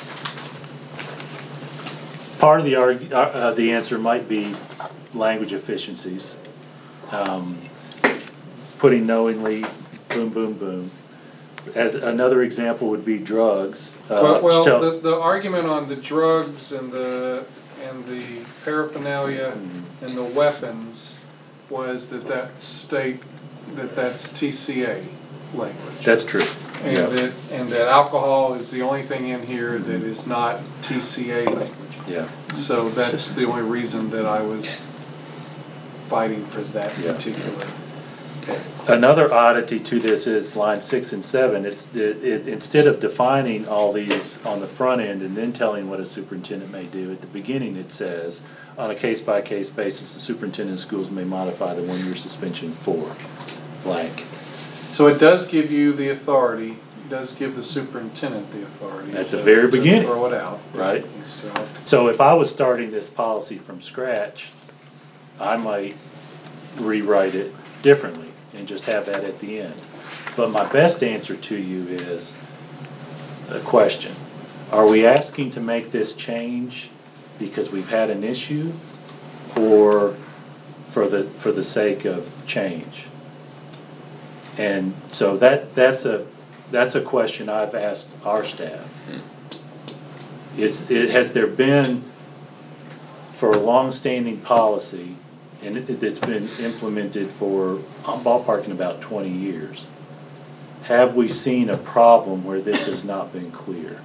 part of the arg, uh, uh, the answer might be language efficiencies. Um, putting knowingly, boom, boom, boom. As another example would be drugs. Uh, Well, well, tell- the, the argument on the drugs and the, and the paraphernalia and the weapons was that that state, that that's T C A language. That's true. And Yeah. that, and that alcohol is the only thing in here that is not T C A language. Yeah. So that's the only reason that I was fighting for that Yeah. particular. Another oddity to this is line six and seven. It's it, it, instead of defining all these on the front end and then telling what a superintendent may do at the beginning, it says on a case by case basis, the superintendent of schools may modify the one year suspension for blank. So it does give you the authority, it does give the superintendent the authority. At the to- very to beginning. Throw it out. Right. You still have to- So if I was starting this policy from scratch, I might rewrite it differently and just have that at the end. But my best answer to you is a question. Are we asking to make this change because we've had an issue, or for the, for the sake of change? And so that, that's a, that's a question I've asked our staff. It's, it, has there been, for a long-standing policy, and it, it's been implemented for, I'm ballparking about twenty years, have we seen a problem where this has not been clear?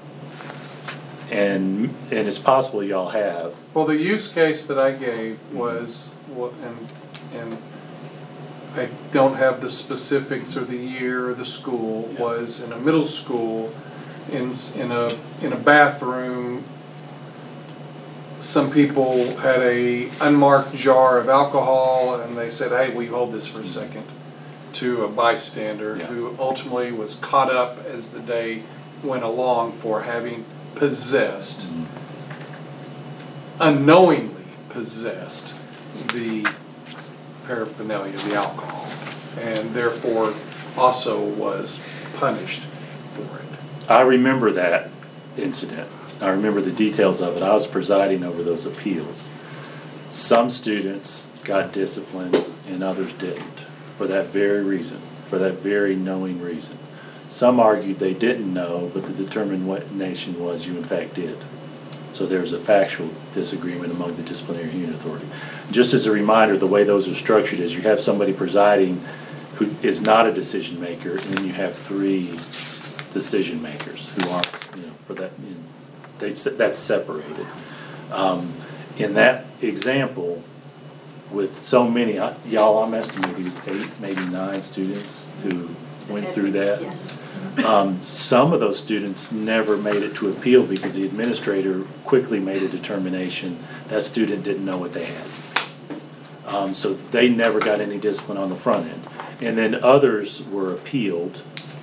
And, and it's possible y'all have. Well, the use case that I gave was, wa- and, and I don't have the specifics or the year or the school, was in a middle school, in, s- in a, in a bathroom, some people had a unmarked jar of alcohol, and they said, hey, will you hold this for a second? To a bystander, Yeah. who ultimately was caught up as the day went along for having possessed, unknowingly possessed the paraphernalia, the alcohol, and therefore also was punished for it. I remember that incident. I remember the details of it. I was presiding over those appeals. Some students got disciplined and others didn't, for that very reason, for that very knowing reason. Some argued they didn't know, but the determination was you in fact did. So there's a factual disagreement among the disciplinary hearing authority. Just as a reminder, the way those are structured is you have somebody presiding who is not a decision maker, and then you have three decision makers who are, you know, for that, you know, they, that's separated. Um, in that example, with so many, I- y'all, I'm estimating it was eight, maybe nine students who went through that. Yes. Um, some of those students never made it to appeal because the administrator quickly made a determination that student didn't know what they had. Um, so they never got any discipline on the front end. And then others were appealed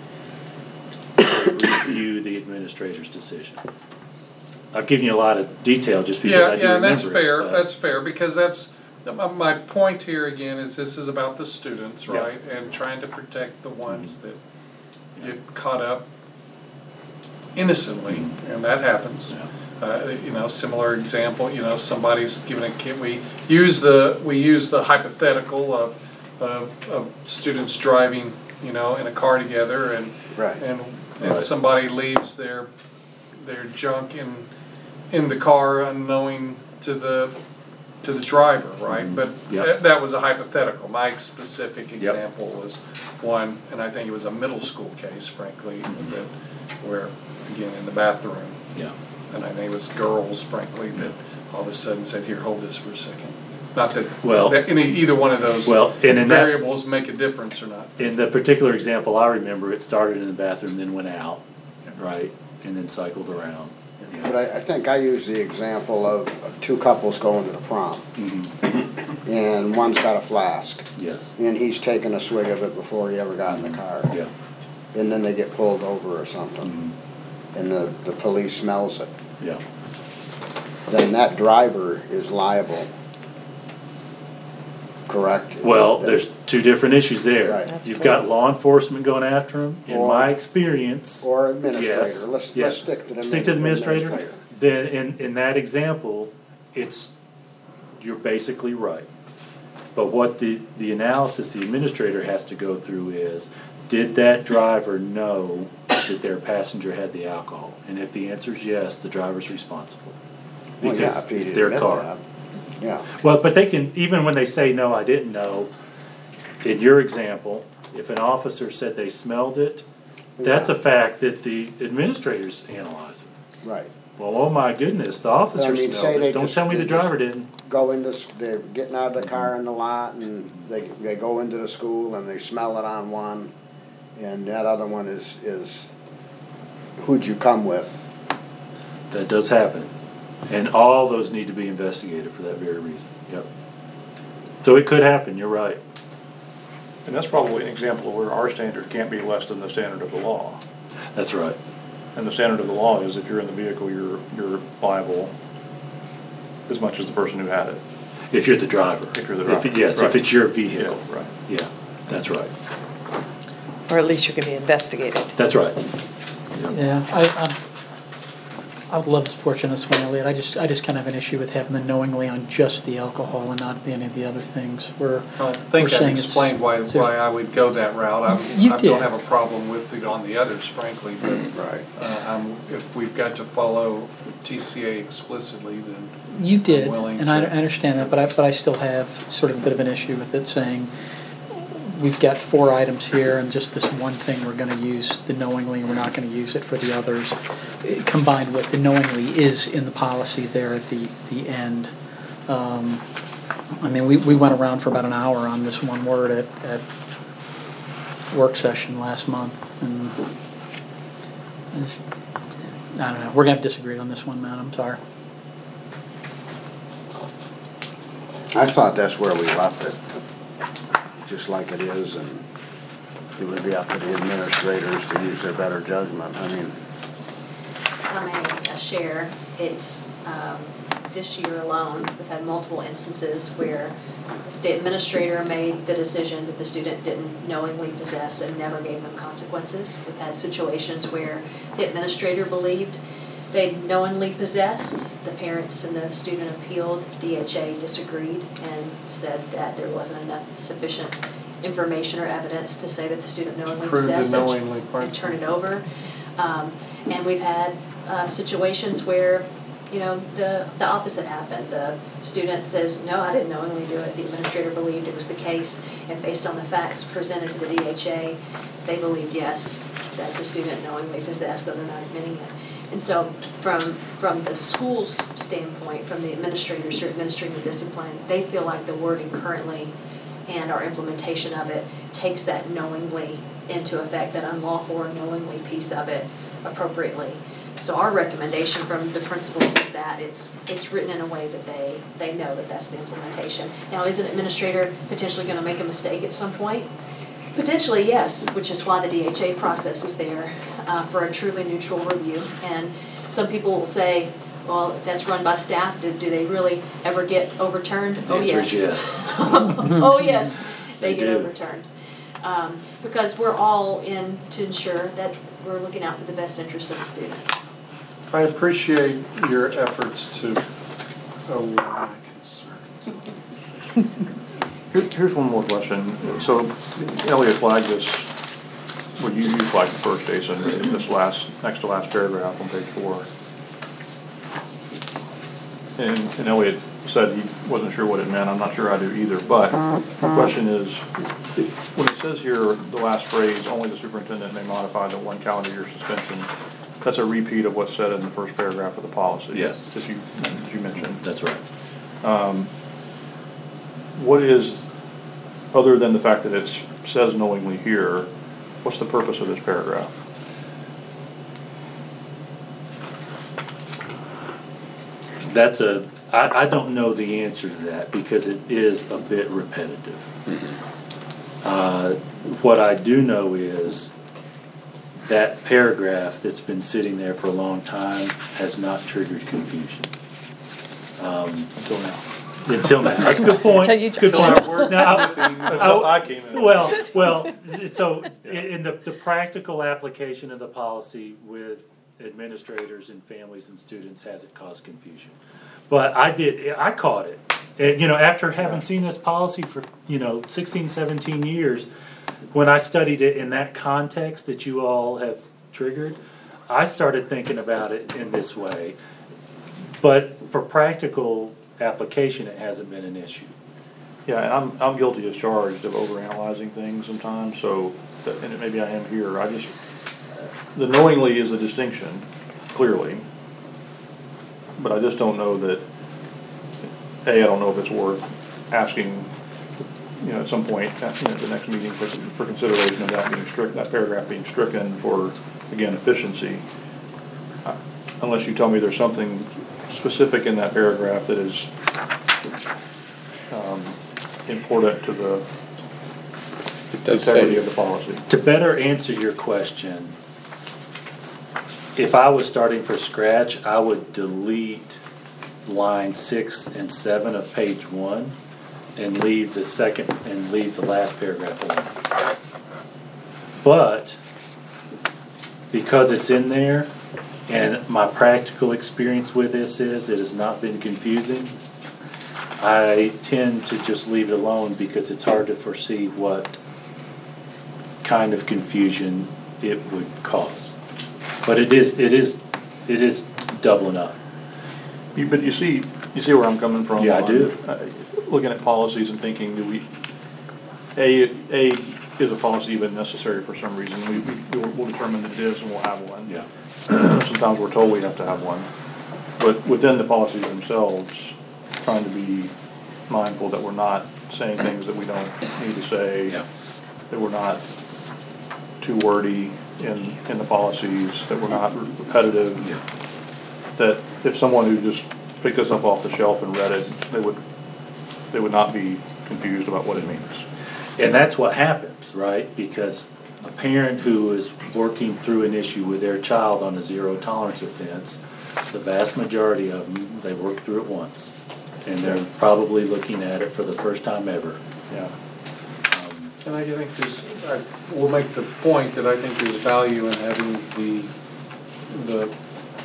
to review the administrator's decision. I've given you a lot of detail just because Yeah, I do yeah, and remember that's it, fair, but- that's fair, because that's, my, my point here again is this is about the students, Yeah. right? And trying to protect the ones that get caught up innocently, and that happens. Yeah. Uh, you know, similar example, you know, somebody's giving a kid, we use the, we use the hypothetical of, of, of students driving, you know, in a car together, and, Right. and, and Right. somebody leaves their, their junk in, in the car unknowing to the, to the driver, right? But Yep. that, that was a hypothetical. My specific Yep. example was one, and I think it was a middle school case, frankly, that, where, again, in the bathroom, Yeah. and I think it was girls, frankly, that all of a sudden said, here, hold this for a second. Not that, Well- that any, either one of those Well, and in that- variables make a difference or not. In the particular example I remember, it started in the bathroom, then went out, right, and then cycled around. But I, I think I use the example of two couples going to the prom, Mhm. and one's got a flask, Yes, and he's taking a swig of it before he ever got in the car. yeah. And then they get pulled over or something, and the, the police smells it. Yeah. Then that driver is liable, correct? Well, there's two different issues there. Right. That's You've got police. law enforcement going after him. In Or- my experience, Or administrator, yes, let's, yes. let's stick to the. Stick to the administrator. administrator. Then in, in that example, it's, you're basically right. But what the, the analysis the administrator has to go through is, did that driver know that their passenger had the alcohol? And if the answer is yes, the driver's responsible. Well, yeah, Because if he it's their admit car. that, Yeah, Well, but they can, even when they say, no, I didn't know, in your example, if an officer said they smelled it, that's a fact that the administrators analyze it. right. Well, oh my goodness, the I officer mean, say smelled they it, don't just- tell me they the just- driver didn't. Go into, s- they're getting out of the car in the lot, and they, they go into the school and they smell it on one, and that other one is, is, who'd you come with? That does happen. And all those need to be investigated for that very reason, yep. So it could happen, you're right. And that's probably an example of where our standard can't be less than the standard of the law. That's right. And the standard of the law is if you're in the vehicle, you're, you're liable as much as the person who had it. If you're the driver. If you're the If driver, it- Yes, if right. it's your vehicle. Yeah, right. Yeah, that's right. Or at least you can be investigated. That's right. Yeah, I, I'm, I would love to support you on this one, Elliot. I just, I just kind of have an issue with having the knowingly on just the alcohol and not any of the other things. Where I we're think I saying it's- explained why, there- why I would go that route. I, You I did. don't have a problem with it on the others, frankly, but, Right. uh, I'm, if we've got to follow T C A explicitly, then You did, willing and I I to- understand that, but I, but I still have sort of a bit of an issue with it saying, we've got four items here, and just this one thing we're gonna use the knowingly, and we're not gonna use it for the others. Eh, Combined with the knowingly is in the policy there at the, the end. Um, I mean, we, we went around for about an hour on this one word at, at work session last month, and I just- I don't know, we're gonna have to disagree on this one, man, I'm sorry. I thought that's where we left it, just like it is, and it would be up to the administrators to use their better judgment. I mean, If I may uh, share, it's, um, this year alone, we've had multiple instances where the administrator made the decision that the student didn't knowingly possess and never gave them consequences. We've had situations where the administrator believed they knowingly possessed, the parents and the student appealed, D H A disagreed and said that there wasn't enough sufficient information or evidence to say that the student knowingly Prove the possessed and- knowingly part. and turn it over. Um, and we've had uh, situations where, you know, the, the opposite happened. The student says, no, I didn't knowingly do it. The administrator believed it was the case, and based on the facts presented to the D H A, they believed, yes, that the student knowingly possessed, though they're not admitting it. And so from, from the school's standpoint, from the administrators who are administering the discipline, they feel like the wording currently and our implementation of it takes that knowingly into effect, that unlawful or knowingly piece of it appropriately. So our recommendation from the principals is that it's, it's written in a way that they, they know that that's the implementation. Now, is an administrator potentially going to make a mistake at some point? Potentially, yes, which is why the D H A process is there uh, for a truly neutral review. And some people will say, well, that's run by staff. Do, do they really ever get overturned? The Oh, answer yes. is yes. Oh, yes, they They get do. overturned. Um, because we're all in to ensure that we're looking out for the best interest of the student. I appreciate your efforts to allay my concerns. Here, here's one more question. So Elliot flagged this, well, you, you flagged it first, Jason, in this last, next to last paragraph on page four. And, and Elliot said he wasn't sure what it meant. I'm not sure I do either, but my question is, when it says here, the last phrase, only the superintendent may modify the one calendar year suspension, that's a repeat of what's said in the first paragraph of the policy. Yes. That you, that you mentioned. That's right. Um, What is, other than the fact that it says knowingly here, what's the purpose of this paragraph? That's a, I, I don't know the answer to that because it is a bit repetitive. Uh, what I do know is that paragraph that's been sitting there for a long time has not triggered confusion. Um, Until now. Until now. That's a good point. Until you Good jumped point. Now, I- Until I came in. Well, well, so in the, the practical application of the policy with administrators and families and students hasn't caused confusion. But I did, I caught it. And, you know, after having seen this policy for, you know, sixteen, seventeen years, when I studied it in that context that you all have triggered, I started thinking about it in this way. But for practical application, it hasn't been an issue. Yeah, and I'm, I'm guilty as charged of overanalyzing things sometimes, so, that- and maybe I am here, I just, the knowingly is a distinction, clearly. But I just don't know that, A, I don't know if it's worth asking, you know, at some point, at you know, the next meeting for, for consideration of that being strict, that paragraph being stricken for, again, efficiency. Uh, Unless you tell me there's something specific in that paragraph that is um, important to the It does integrity say, of the policy. To better answer your question, if I was starting from scratch, I would delete line six and seven of page one and leave the second, and leave the last paragraph alone. But because it's in there, and my practical experience with this is it has not been confusing, I tend to just leave it alone because it's hard to foresee what kind of confusion it would cause. But it is, it is, it is doubling up. You- But you see, you see where I'm coming from? Yeah, I on, do. uh, Looking at policies and thinking, do we, A, A, is a policy even necessary for some reason? We, we- we'll we'll determine that it is and we'll have one. Yeah. Sometimes we're told we have to have one. But within the policies themselves, trying to be mindful that we're not saying things that we don't need to say. Yeah. That we're not too wordy in, in the policies, that we're not repetitive. Yeah. That if someone who just picked this up off the shelf and read it, they would, they would not be confused about what it means. And that's what happens, right? Because a parent who is working through an issue with their child on a zero tolerance offense, the vast majority of them, they work through it once. And they're probably looking at it for the first time ever. Yeah. Um, And I think there's, I will make the point that I think there's value in having the, the,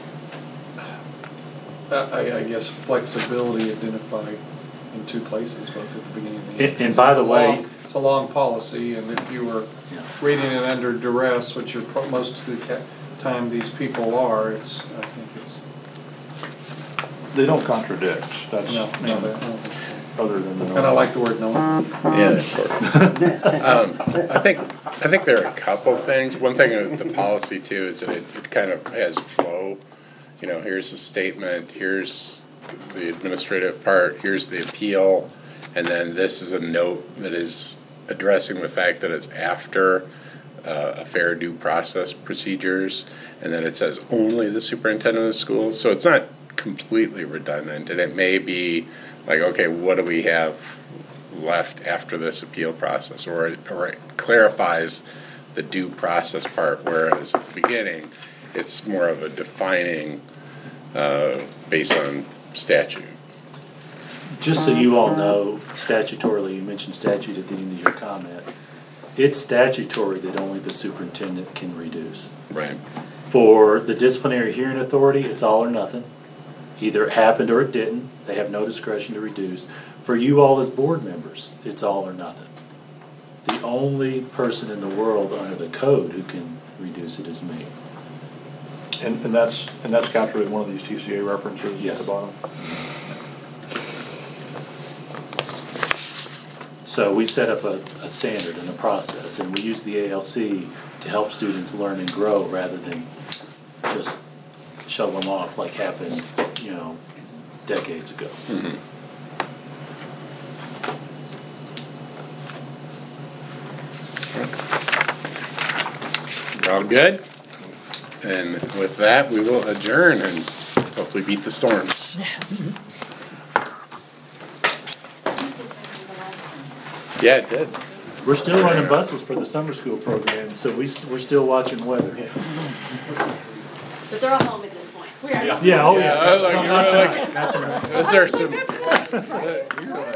I, I guess flexibility identified in two places, both at the beginning and the end. And- and by It's a the way- long- It's a long policy, and if you were Yeah. reading it under duress, which you're, pro- most of the ca- time these people are, it's, I think it's, They don't contradict, that's, no, no, no. other than the. And I like the word no. Yeah, of course. Um, I think, I think there are a couple things. One thing with the policy too is that it, it kind of has flow. You know, here's the statement, here's the administrative part, here's the appeal, and then this is a note that is addressing the fact that it's after uh, a fair due process procedures, and then it says only the superintendent of the school. So it's not completely redundant, and it may be like, okay, what do we have left after this appeal process, or it, or it clarifies the due process part, whereas at the beginning it's more of a defining uh, based on statute. Just so you all know, statutorily, you mentioned statute at the end of your comment, it's statutory that only the superintendent can reduce. Right. For the disciplinary hearing authority, it's all or nothing. Either it happened or it didn't. They have no discretion to reduce. For you all as board members, it's all or nothing. The only person in the world under the code who can reduce it is me. And, and that's, and that's captured in one of these T C A references at Yes. the bottom? So we set up a, a standard and a process, and we use the A L C to help students learn and grow rather than just shut them off like happened, you know, decades ago. We're all good? And with that, we will adjourn and hopefully beat the storms. Yes. Yeah, it did. We're still running buses for the summer school program, so we, st- we're still watching weather. But they're all home at this point. Yeah, oh yeah. Yeah, I that's like- not- I like- that's not- Those are some,